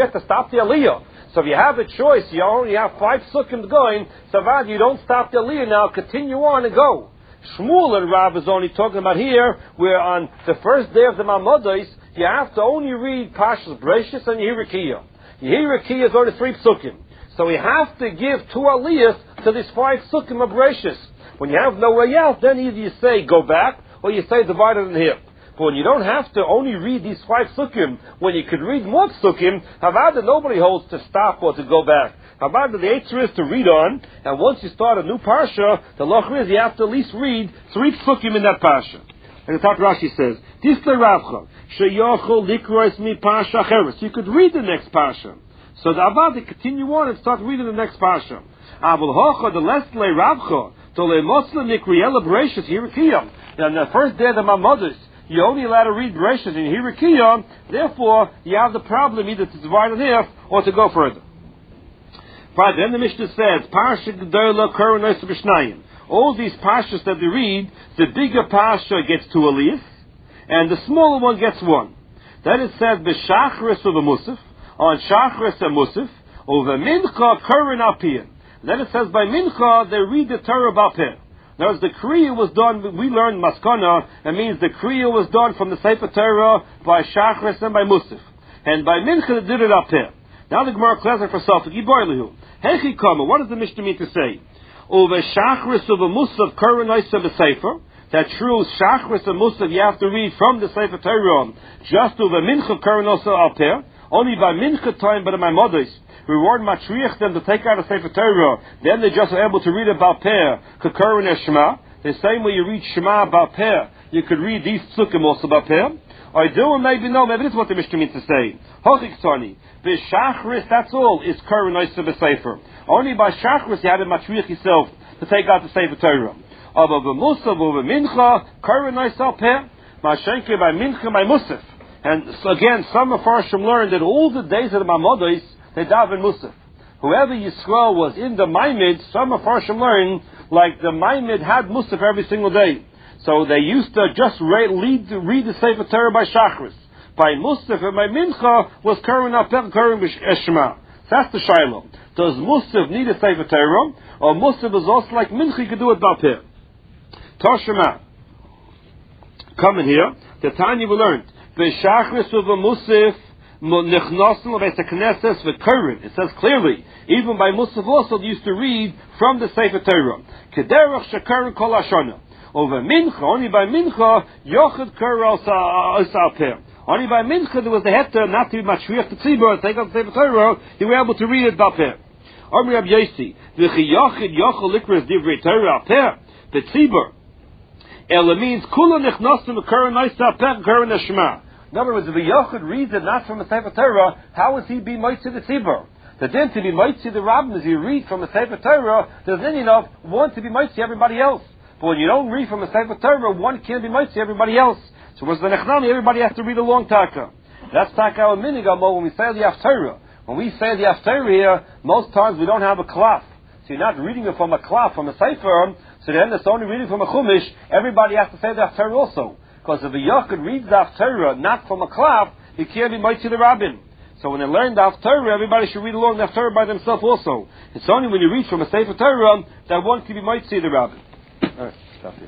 matriach to stop the aliyah. So if you have a choice, you only have 5 sukkim going, so that you don't stop the aliyah now, continue on and go. Shmuel and Rav is only talking about here, where on the first day of the Mamodos, you have to only read Pashas Breshis and Yehirikiyah. Yehirikiyah is only 3 sukkim. So we have to give 2 aliyahs to this 5 sukkim of Breshis. When you have no way out, then either you say go back, or you say divide it in half. But when you don't have to only read these 5 sukkim, when you could read more sukkim, Havada nobody holds to stop or to go back. Havada the answer is to read on, and once you start a new parsha, the loch is you have to at least read 3 sukkim in that parsha. And the top Rashi says, Tisle Ravcha, Sheyochol Likrois Mi Parsha Cheres. You could read the next parsha. So the Havada continue on and start reading the next parsha. Avol Hocha, the Lesle Ravcha, Tole Mosle Nikriela Bereshis Yirikiyam. And the first day of the Mamodos, you're only allowed to read Bereshis in Yirikiyam, therefore you have the problem either to divide in half or to go further. But then the Mishnah says, Parsha Gedola Koronos B'Shnayim. All these parshas that we read, the bigger parsha gets 2 aliyahs, and the smaller one gets 1. Then it says, B'Shachris of a Musaf, on Shachris and Musaf, over Mincha Koron Alpiyan. Then it says, by Mincha, they read the Torah B'Peh. Now, as the Kriya was done, we learned Maskana, it means the Kriya was done from the Sefer Torah by Shachris and by Musaf. And by Mincha, they did it B'Peh. Now the Gemara clarifies for Safek, Yiboilihu. Hechi Kama, what does the Mishnah mean to say? Over Shachris of a Musaf, Koronais of a Sefer. That true, Shachris and Musaf, you have to read from the Sefer Torah, just over Mincha Koronais of B'Peh. Only by Mincha time, but in my mothers, we weren't matriach them to take out a Sefer Torah. Then they're just able to read about Peh, Kakurin and Shema. The same way you read Shema about Peh, you could read these Psukim also about Peh. I do, or maybe no, maybe this is what the Mishnah means to say. Hochik Tani, B'Shachris, that's all, is Kurin of a Sefer. Only by Shachris you had to matriach yourself to take out the Sefer Torah. Aber B'Musaf, over Mincha, Kurin of Peh, Mashenke by Mincha, by Musaf. And so again, some of Farshim learned that all the days of the Mamodos, they daven Musaf. Whoever Yisrael was in the Maimid, some of Farshim learned, like the Maimid had Musaf every single day. So they used to just read the Sefer Torah by Shachris. By Musaf and by Mincha was Kurin Apel, Kurin Eshma. That's the Shiloh. Does Musaf need a Sefer Torah? Or Musaf is also like Mincha, you could do it by Peh. Toshima. Coming here, the Tanya we learned. B'Shachris of a Musaf, it says clearly, even by Musaf also they used to read from the Sefer Torah. Kederach Shekarin Kol Hashana. Over Mincha, only by Mincha, Yochid Kur Alpeh. Only by Mincha there was the heter not to be matriach the tzibur, take out the Sefer Torah, you were able to read it B'Peh. Omri Rab Yosi, V'chi Yochid Yochel Likras Divrei Torah Alpeh, the tzibur. Ela means Kula Nechnosim Kurin Alpeh, Kurin Hashma. In other words, if a Yochid reads it not from the Sefer Torah, how is he be Moitzi the Tzibur? The din to be Moitzi the Rabbim is you read from the Sefer Torah, there's then enough one to be Moitzi everybody else. But when you don't read from the Sefer Torah, one can't be Moitzi everybody else. So what's the Nechnami? Everybody has to read a long Taka. That's Taka our Minigamo when we say the Haftarah. When we say the Haftarah here, most times we don't have a klaf. So you're not reading it from a klaf, from a Sefer, so then it's only reading from a Chumash, everybody has to say the Haftarah also. Because if a Yochid reads the Haftarah not from a klaf, he can't be Moitzi the Rabbin. So when they learn the Haftarah, everybody should read along the Haftarah by themselves also. It's only when you read from a Sefer Torah that one can be Moitzi the Rabbin. Alright, stop here.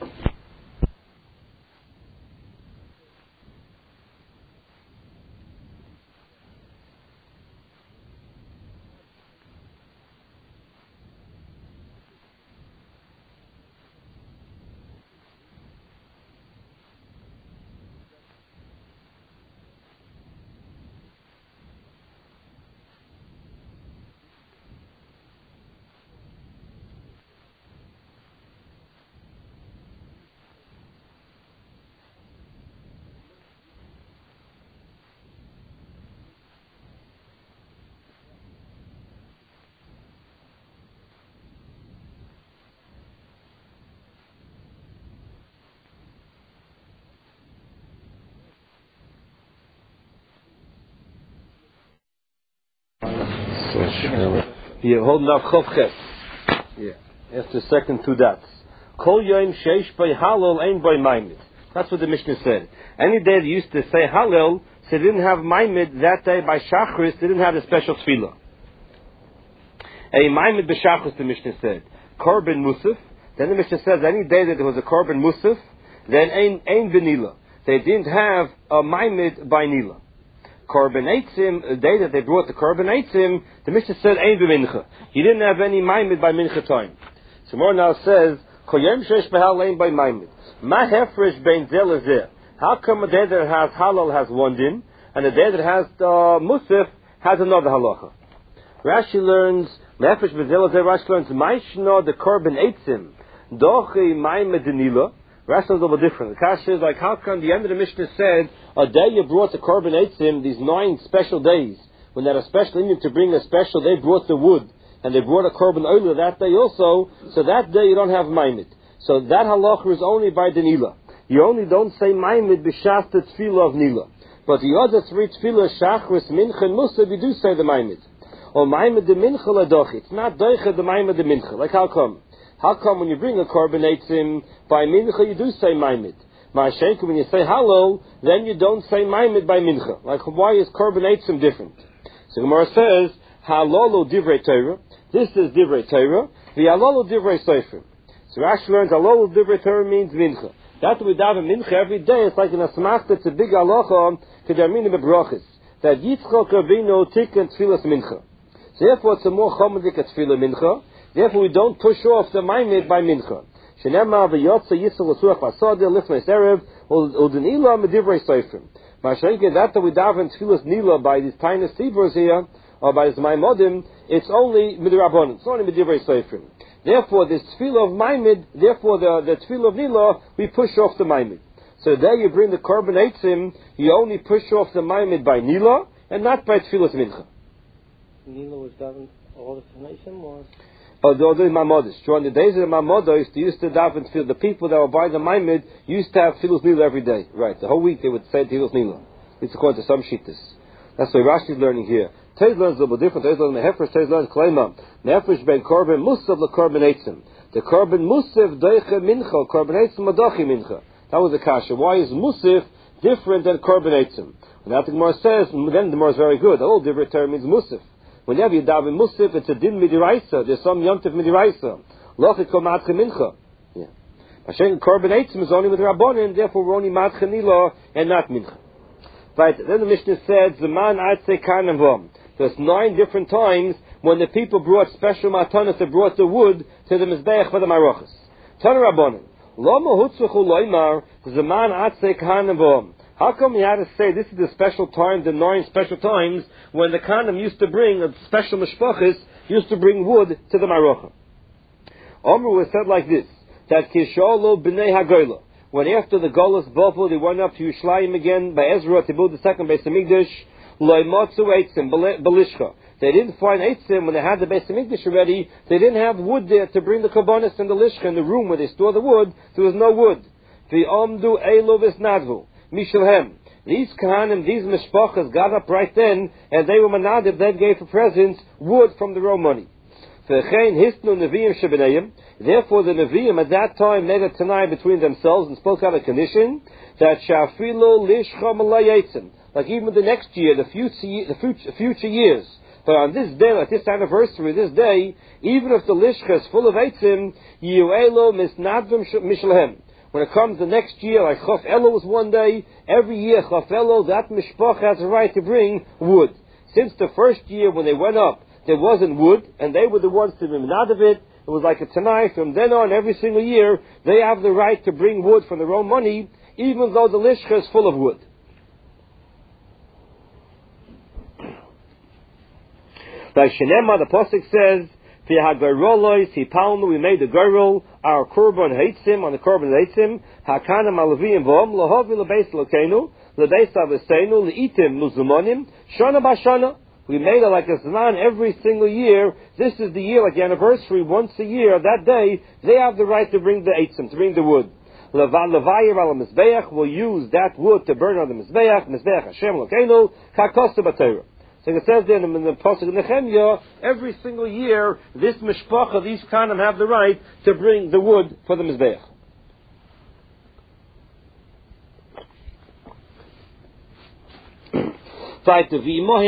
Here, holding up Chovches. Yeah. After the second 2 dots. Kol yoim sheish by Halal ain't by Maimid. That's what the Mishnah said. Any day they used to say Halal, so they didn't have Maimid that day by Shachris, they didn't have a special tefillah. A Maimid b'Shachris, the Mishnah said. Korban Musaf. Then the Mishnah says any day that there was a Korban Musaf, then Ein Benila. They didn't have a Maimid by Nila. Korban Eitzim, the day that they brought the Korban Eitzim, the Mishnah said Ein B'Mincha. You didn't have any Maimid by Mincha time. So more now says, Koyem Shesh Behal Ein by Maimid. Ma Hefresh Bein Zel Zeh. How come a day that has Halal has one din, and a day that has Musaf has another halacha? Rashi learns, Mefresh Bein Zel Zeh, Rashi learns, Maishno the Korban Eitzim, Dochi Maimid Denila. Rashi is a little different. The Kasha is like, how come the end of the Mishnah said, a day you brought the Korban Eitzim, these 9 special days, when they had a special Indian to bring a special, they brought the wood, and they brought a Korban Oila that day also, so that day you don't have Maimid. So that halacha is only by the Nila. You only don't say Maimid b'shas the tefillah of Nila. But the other 3 tefillah, Shachris, Mincha, and Musaf, you do say the Maimid. Or Maimid the Mincha ladochi. It's not doicha the Maimid the Mincha. Like how come? How come when you bring a Korban Eitzim by Mincha, you do say Maimid? Ma'ashenka, when you say Halal, then you don't say Maimid by Mincha. Like, why is Korban Eitzim different? So Gemara says, Halalo divrei Torah. This is divrei Torah. The Halalo divrei Sefer. So Rashi learns Halalo divrei Torah means Mincha. That's what we daven Mincha every day. It's like an asmachta, it's a big halacha, kedarminu bebrachis. That Yitzchak Avinu tikkun tefillas Mincha. So therefore it's a more chomedik tefillah Mincha. Therefore we don't push off the Maimid by Mincha. Shenema v'yotza yisrael l'suach v'asadir lifnei erev u'denila medivrei seifrim. Ma'ashenke that we daven tefillas Nila by these tiny sivros here, or by his Maimodim, it's only midrabanan. It's only medivrei seifrim. Therefore, this tefillah of Maimid, therefore the tefillah of Nila, we push off the Maimid. So there you bring the Korban Eitzim, you only push off the Maimid by Nila, and not by tefillas Mincha. Nila was davened all the nation was. Although the Mamodos. During the days of the Mamodos, they used to daven tefillah. The people that were by the Maimid used to have tefillas Nila every day. Right, the whole week they would say tefillas Nila. It's according to some shittas. That's what Rashi is learning here. Tez learns a little bit different. Tez learns Mehefresh, Tez learns Kleima. Mehefresh ben Korban Musaf le Korban Eitzim. The Korban Musaf doiche Mincha, Korban Eitzim adochi Mincha. That was the kasha. Why is Musaf different than Korban Eitzim? And after the Gemara says, then the Gemara is very good. The whole different term means Musaf. Whenever you daven Musaf, it's a din midiraisa. There's some yontif midiraisa. Lochit kol matche Mincha. Yeah. Hashem Korban Eitzim is only with Rabbanan, therefore we're only matche Nila and not Mincha. Right. Then the Mishnah said, Zaman Atzei Kanem Vom. There's 9 different times when the people brought special matanas, they brought the wood to the Mizbeach for the Marochas. Tana Rabbanan, Lama Hutzuchu Loimar, Zaman Atzei Kanem Vom. How come you had to say this is the special time, the 9 special times, when the Kanem used to bring, a special mishpachis, used to bring wood to the Marocha? Omer was said like this, that Kisholo B'nei HaGoyla, when after the Golas Bovel, they went up to Yerushalayim again, by Ezra, to build the second Beis HaMikdash, Loimotzu Eitzim, Belishcha. They didn't find Eitzim when they had the Beis HaMikdash already, they didn't have wood there to bring the Kabbanis and the Lishcha in the room where they store the wood, there was no wood. V'omdu Eilu V'snadvu. Mishalhem. These Kahanim, these Mishpachas got up right then, and they were manadiv, they gave for presents wood from their own money. Therefore the Nevi'im at that time made a Tanai between themselves and spoke out a condition that Shafilo Lishcha Malayetzim, like even the next year, the future years. But on this day, like this anniversary, this day, even if the Lishcha is full of Eitzim, Yu'elo Misnadvim Mishalhem. When it comes the next year, like Chaf Elo was one day, every year Chaf Elo, that mishpach has a right to bring wood. Since the first year when they went up, there wasn't wood, and they were the ones to be minad of it. It was like a Tanai. From then on, every single year, they have the right to bring wood from their own money, even though the lishcha is full of wood. Like Shenema, the Pasuk says, we made the girl, our korban heitzim, on the korban heitzim, hakana malavim vom, lahovi lebeis lokenu, lebeis avesenu, leitim muzumonim, shana bashana. We made it like a zman every single year. This is the year, like the anniversary, once a year, that day, they have the right to bring the eitzim, to bring the wood. Levayir al mizbeach will use that wood to burn on the mizbeach Hashem lokenu, kakosta b'Torah. So it says there in the Pasuk of Nehemiah, every single year, this mishpacha, these kanim have the right to bring the wood for the mizbeach. They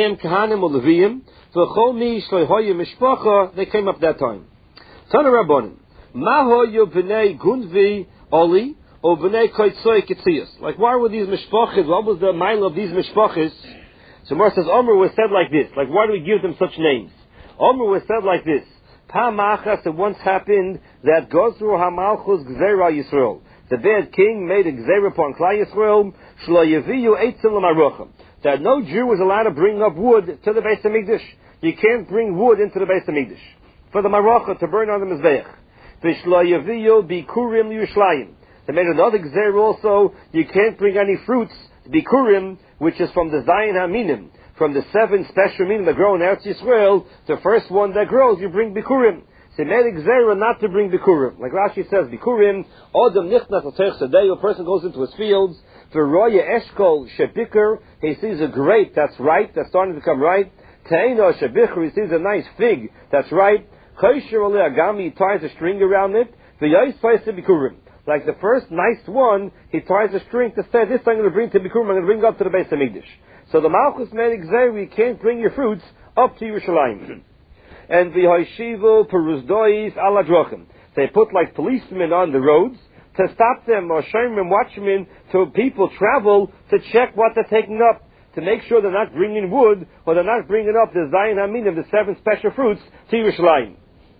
came up that time. Tana Rabbanim. Mahoyu b'nei Gunvi Oli or b'nei Koitzoy Kitzias. Like, why were these mishpachas? What was the mile of these mishpachas? So Mar says, Omer was said like this. Like, why do we give them such names? Omer was said like this. Pa'machas, it once happened that Gozru HaMalchus Gzeira Yisrael. The bad king made a Gzeira upon Klal Yisrael, Shlo Yeviyu Eitzim L'Maruchim. That no Jew was allowed to bring up wood to the Beis HaMikdash. You can't bring wood into the Beis HaMikdash. For the Marocha, to burn on the Mizbeach. V'shlo Yeviyu Bikurim Yerushalayim. They made another Gzeira also, you can't bring any fruits, Bikurim, which is from the Zayin HaMinim. From the 7 special minim that grow in Eretz Yisrael, the first one that grows, you bring Bikurim. So they made a Gzeira not to bring Bikurim. Like Rashi says, Bikurim, Odom Nichnas L'Teich Sadei, a person goes into his fields, V'roya Eshkol Shebikar, he sees a grape that's ripe, that's starting to become ripe. Teino Shebichar, he sees a nice fig that's ripe. Chosher Oleh Agami, he ties a string around it. V'yois Tais Bikurim. Like the first nice one, he ties a string to say, this I'm going to bring to Bikurim, I'm going to bring up to the Beis HaMikdash. So the Malchus made Gzeira, you can't bring your fruits up to Yerushalayim. And the Hoishivu Peruzdois ala Drochim. They put like policemen on the roads to stop them, or showmen, watchmen, so people travel to check what they're taking up, to make sure they're not bringing wood, or they're not bringing up the Zayin Hamin of the 7 special fruits to Yerushalayim.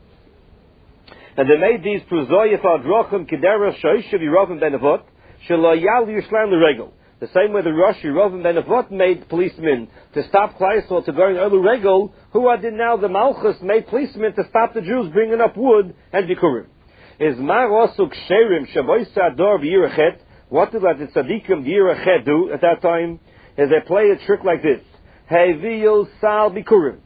And they made these Peruzdois ala Drochim Kedera Shoishav Yerovim Ben Avot Shelo Yal Yerushalayim L'Regel. The same way the Rosh Yerovim Ben Avot made policemen to stop Klal Yisrael to go in Elu Regel, who did now the Malchus made policemen to stop the Jews bringing up wood and Bikurim. Is Mar also Ksherim Shaboisa Ador B'Yirachet? What did the Tzadikim B'Yirachet do at that time? Is they play a trick like this. Heviel Sal Bikurim.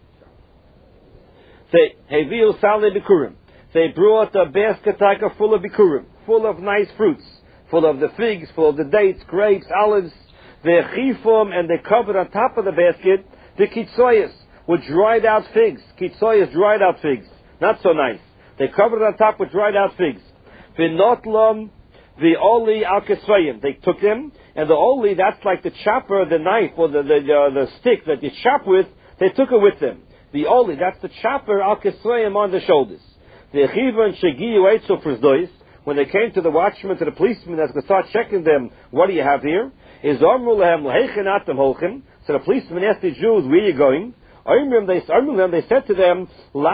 Heviel Sal Bikurim. They brought a basket full of Bikurim, full of nice fruits. Full of the figs, full of the dates, grapes, olives, the chifum, and they covered on top of the basket the kitzoyas with dried out figs. Kitzoyas, dried out figs. Not so nice. They covered it on top with dried out figs. V'notlom, the oli al kesvayim. They took them, and the oli, that's like the chopper, the knife, or the stick that you chop with, they took it with them. The oli, that's the chopper al kesvayim on the shoulders. The chivan shegiyu eitzu pruzdois. When they came to the watchman, to the policeman that's going to start checking them, what do you have here? Is so the policeman asked the Jews, where are you going? They said to them,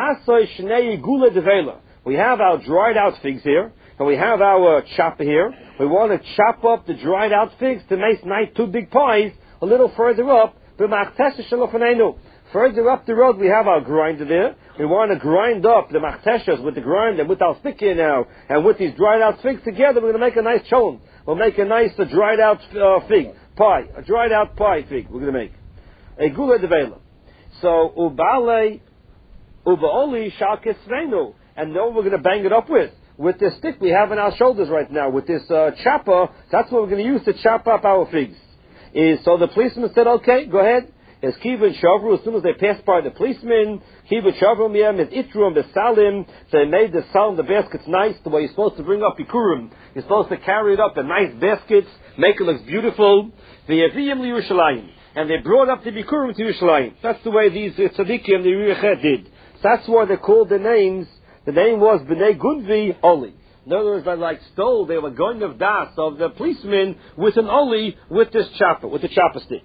we have our dried out figs here, and we have our chopper here. We want to chop up the dried out figs to make nice 2 big pies a little further up. Further up the road, we have our grinder there. We want to grind up the machteshas with the grinder, with our stick here now, and with these dried out figs together, we're going to make a nice cholm. We'll make a nice dried out fig pie, a dried out pie fig. We're going to make a gula devela. So ubale ubaoli shalkesvenu, and then we're going to bang it up with this stick we have on our shoulders right now, with this chopper. That's what we're going to use to chop up our figs. So the policeman said, "Okay, go ahead." As Kiva and Shavru, as soon as they passed by the policemen, Kiva and Shavru Miyam, as Itru and Besalim, they made the salim, the baskets nice, the way you're supposed to bring up Bikurim. You're supposed to carry it up in nice baskets, make it look beautiful. V'yaviyim Yerushalayim. And they brought up the Bikurim to Yerushalayim. That's the way these tzaddikim, the Yerushalayim did. That's why they called the names. The name was B'nai Gunvi Oli. In other words, they stole, they were going of das of the policemen with an Oli, with this chopper, with the chopper stick.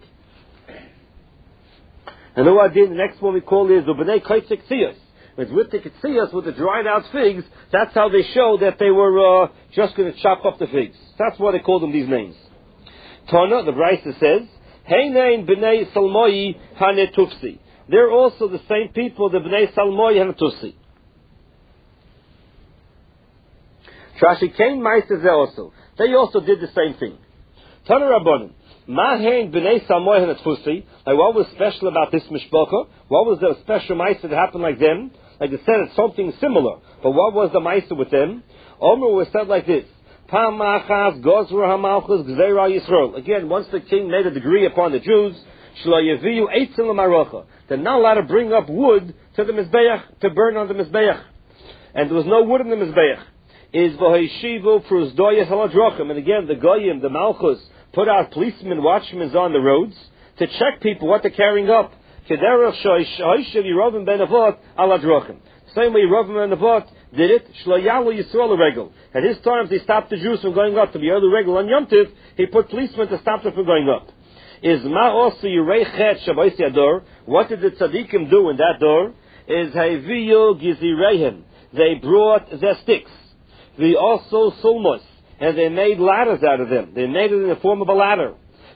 And what I did, the next one we call is the B'nai Kaitzik Tziyas. It's with the Tziyas, with the dried out figs, that's how they showed that they were just going to chop up the figs. That's why they called them these names. Tana, the Brisa says, Heinein B'nai Salmoi Hanetufsi. They're also the same people, the B'nai Salmoi Hanetufsi. Trashi Kain Meister also. They also did the same thing. Tana Rabbanim. Mahen b'nei Salmoi Hanetfusi. Like, what was special about this mishpacha? What was the special ma'aser that happened like them? Like they said, it's something similar. But what was the ma'aser with them? Omer was said like this: Pam machas gozra hamalchus gzeira Yisrael. Again, once the king made a decree upon the Jews, shlo yeviu eitzim l'marocha. They're not allowed to bring up wood to the mizbeach to burn on the mizbeach, and there was no wood in the mizbeach. Is v'hoishivu pruzdoyes haladrochim. And again, the goyim, the malchus, put out policemen, watchmen on the roads. to check people what they're carrying up. Same way Rovim ben Nevat did it. At his times, he stopped the Jews from going up to the other regular on Yom Tiv. He put policemen to stop them from going up. Is ma also Yireichet Shabbos Yador? What did the tzaddikim do in that door? Is Haviyu Gizirehem. They brought their sticks. They also sulmos, and they made ladders out of them. They made it in the form of a ladder.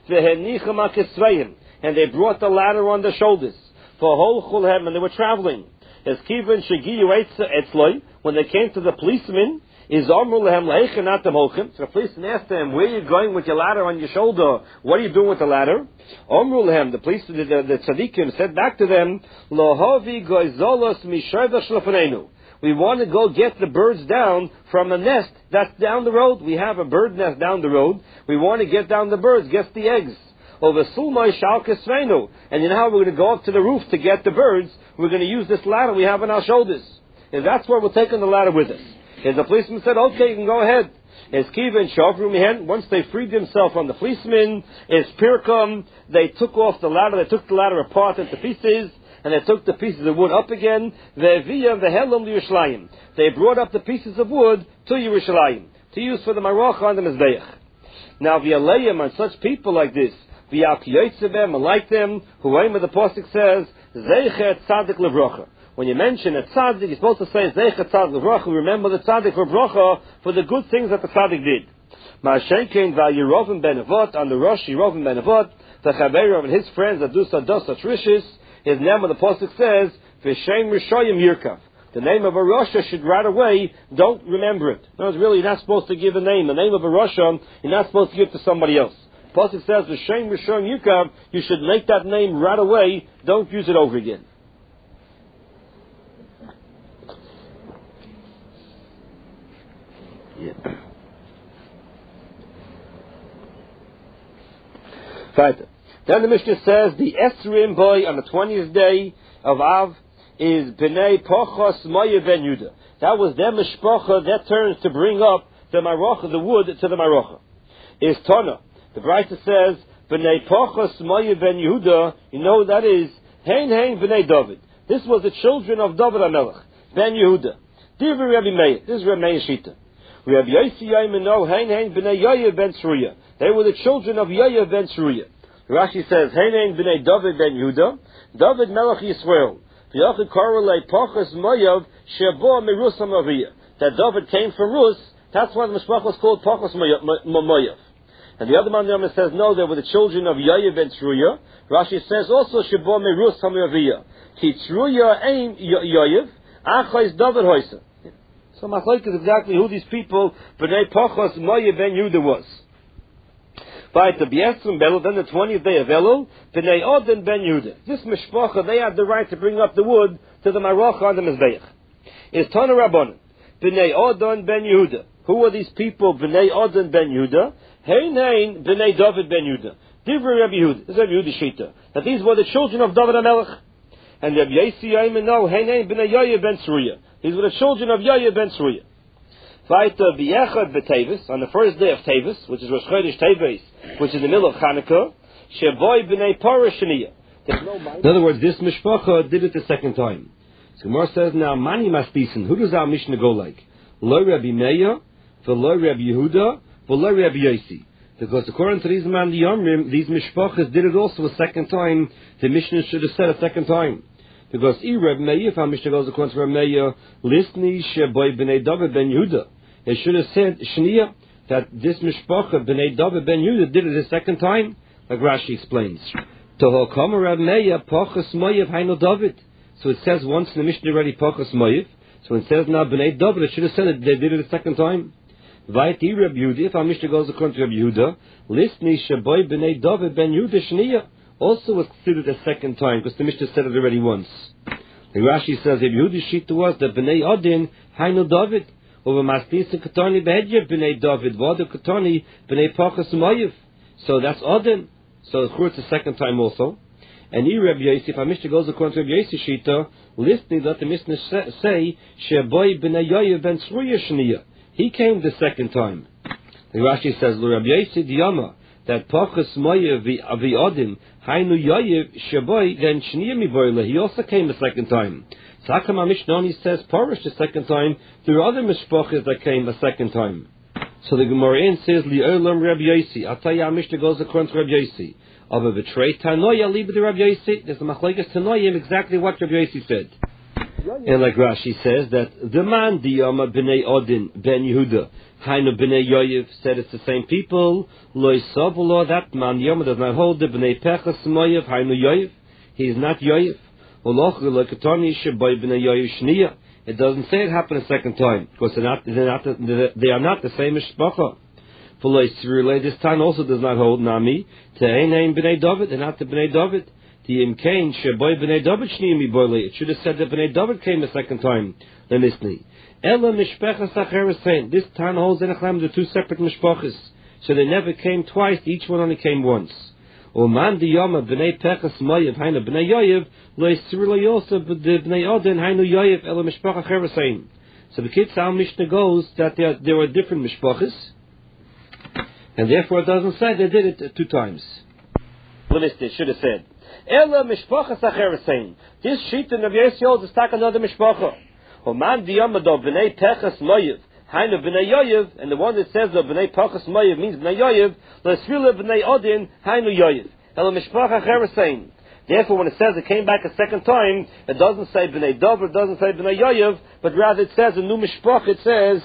And they brought the ladder on their shoulders. For whole chulhem, and they were traveling. As Kivan Shagiyu Etzloi, when they came to the policeman, is Amru Lehem Leichen Atam Holchem. So the policeman asked them, where are you going with your ladder on your shoulder? What are you doing with the ladder? Amru Lehem, the policeman, the tzaddikim said back to them, Lohavi Goizolos Mishoyda Shlofenenu. We want to go get the birds down from a nest that's down the road. We have a bird nest down the road. We want to get down the birds, get the eggs. Over Sulmai Shalkesvenu. And you know how we're going to go up to the roof to get the birds? We're going to use this ladder we have on our shoulders. And that's where we're taking the ladder with us. And the policeman said, okay, you can go ahead. As Kiva and Shavru Mihen, once they freed themselves from the policeman, as Pirkam, they took off the ladder, they took the ladder apart into pieces, and they took the pieces of wood up again. They brought up the pieces of wood to Yerushalayim, to use for the Marocha on the Mizbeach. Now, v'aleim on such people like this, v'yal like them, whoever the Pasuk says, Zeichet Tzadik Levrocha. When you mention a tzaddik, you're supposed to say Zeichet Tzadik Levrocha. Remember the tzaddik for brocha for the good things that the tzaddik did. Ma'ashenkein v'Yerovim ben Avot, on the Rosh Yerovim ben Avot, the Chaberov and his friends that do Sados Atrishis, his name of the Pasuk says, V'Shem Rishoyim Yirkav. The name of a Rasha should right away, don't remember it. No, it's really, you're not supposed to give a name. The name of a Rasha, you're not supposed to give to somebody else. Pasuk says, V'Shem Rishoyim Yirkav, you should make that name right away, don't use it over again. Yeah. Right. Then the Mishnah says the Esrim boy on the 20th day of Av is Bnei Pochos Moya ben Yudah. That was their mishpacha, their turns to bring up the marocha, the wood to the marocha. Is Tana. The Brisa says Bnei Pochos Moya ben Yehuda. You know that is Hein Bnei David. This was the children of David HaMelech ben Yehuda. Divrei Rabbi Meir. This is Rabbi Meir Shita. Rabbi Yossi Yaimeno Hein Bnei Yayev ben Tzruya. They were the children of Yayev ben Tzruya. Rashi says, Hein b'nei David ben Yehuda, David melech Yisrael, v'yachid korelei Pochos Moyav shebo mirusam aviyah. That David came from Rus, that's why the mishpach was called Pochos Moyav. And the other man says, no, they were the children of Yayev ben Tzruya. Rashi says also shebo mirusam aviyah. Ki Tzruya aim Yayev, achais David hoisa. So Machlok is exactly who these people, b'nei Pochos Moyav ben Yehuda was. By the Biesrim Belul, then the 20th day of Elul, Bnei Odin ben Yehuda. This mishpacha, they had the right to bring up the wood to the Marocha on the Mizbeach. Is Tana Rabbanan, Bnei Odin ben Yehuda. Who are these people, Bnei Odin ben Yehuda? Hein Bnei David ben Yehuda. Divrei Rabbi Yehuda. This is Rabbi Yehuda Shita. That these were the children of David HaMelech. And Rabbi Yossi Yaimeno, Hein Bnei Yayev ben Tzruya. These were the children of Yayev ben Tzruya. Vaita b'yechad b'Tevis, on the first day of Tevis, which is Rosh Chodesh Tevis, which is in the middle of Chanukah, sheboy b'nei Parah Shaniya. In other words, this mishpacha did it the second time. So Gemara says, now, mani maspisen, who does our Mishnah go like? Lo Rabbi Meir, v'lo Rabbi Yehuda, v'lo Rabbi Yossi. Because according to these man the Yomrim, these mishpachas did it also a second time. The Mishnah should have said a second time. Because Rabbi Meir, if our Mishnah goes according to Rabbi Meir, listni sheboy b'nei David ben Yehuda. They should have said Shniya, that this mishpacha b'nei David ben Yehuda did it a second time, like Rashi explains. Tohokam Rabbi Meir Pochos Moyav Hainu David. So it says once in the Mishnah already Pochos Moyav. So it says now b'nei David. It should have said it. They did it a second time. Vaiti Rabbi Yehuda. If our Mishnah goes according to Rabbi Yehuda, listni shaboy b'nei David ben Yehuda Shniya also was considered a second time because the Mishnah said it already once. The Rashi says Rabbi Yehuda Shita was that b'nei Odin Hainu David. Over Mastis and Katani Behedya b'nei David, Vada Katani b'nei Pochos Moyav. So that's Odin. So it's the second time also. And Rabbi Yossi, if our Mishnah goes according to Rabbi Yossi Shita, listening that the Mishnah say, Sheboy b'nei Yayev ben Tzruya Shniya. He came the second time. The Rashi says, Rabbi Yossi Diyama, that Pachas Moyev Aviadim Hainu Yoyev Shaboy then Shniya Miboyle. He also came a second time. So how come our Mishnah only says Parish the second time? There are other mishpachas that came a second time. So the Gemara in says Li'olam Rabbi Yossi. I'll tell you our Mishnah goes according to Rabbi Yossi. Of a betray Tanoya Liba to Rabbi Yossi. There's a machlekes Tanoyim exactly what Rabbi Yossi said. And like Rashi says that the man Diyama B'nei Odin Ben Yehuda Hainu B'nei Yoyev said it's the same people. Loi Sovulo, that man Yoma does not hold the B'nei Pechas Moyev Hainu Yoyev. He is not Yoyev. It doesn't say it happened a second time because they are not the same mishpacha. This time also does not hold Nami. B'nei David, they're not the B'nei David. It should have said that B'nei David came a second time. This time holds the two separate mishpachas, so they never came twice. Each one only came once. So the kids our Mishnah goes that there were different mishpachas, and therefore it doesn't say they did it two times. They should have said Ela mishpachas acheresein. This sheet in Rabbi Yossi holds is tak another mishpacha. Oman diyamado b'nei pechas moyev hainu b'nei yoyev, and the one that says the b'nei pechas moyev means b'nei yoyev. L'sfila b'nei odin hainu yoyev. Ela mishpacha acheresein. Therefore, when it says it came back a second time, it doesn't say b'nei dover, it doesn't say b'nei yoyev, but rather it says a new mishpacha. It says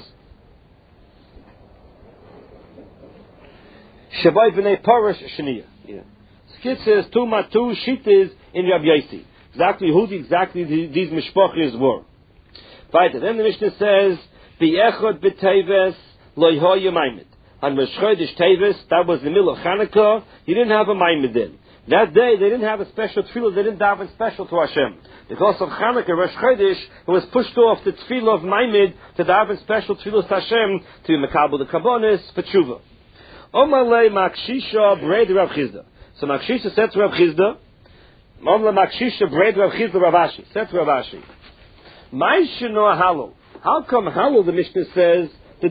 Shabai b'nei Parish Shaniya. It says two shittas in Rabbi Yossi. Exactly who these mishpachas were. Right. Then the Mishnah says Bi'echad b'Teves lo hoya maimed. On Rosh Chodesh Teves, that was the middle of Chanukah. You didn't have a maimed then. That day they didn't have a special tefillah. They didn't daven special to Hashem because of Chanukah, Rosh Chodesh. It was pushed off the tefillah of maimed to daven special tefillah to Hashem to makabel the kabbonis for tshuva. Omalei makshisha breid Rav Chizda. So Makshisha said to Rav Chizda, Mamla Makshisha breid Rav Chizda Rav Ashi. Said to Rav Ashi, Maishino Halo. How come Halo, the Mishnah says,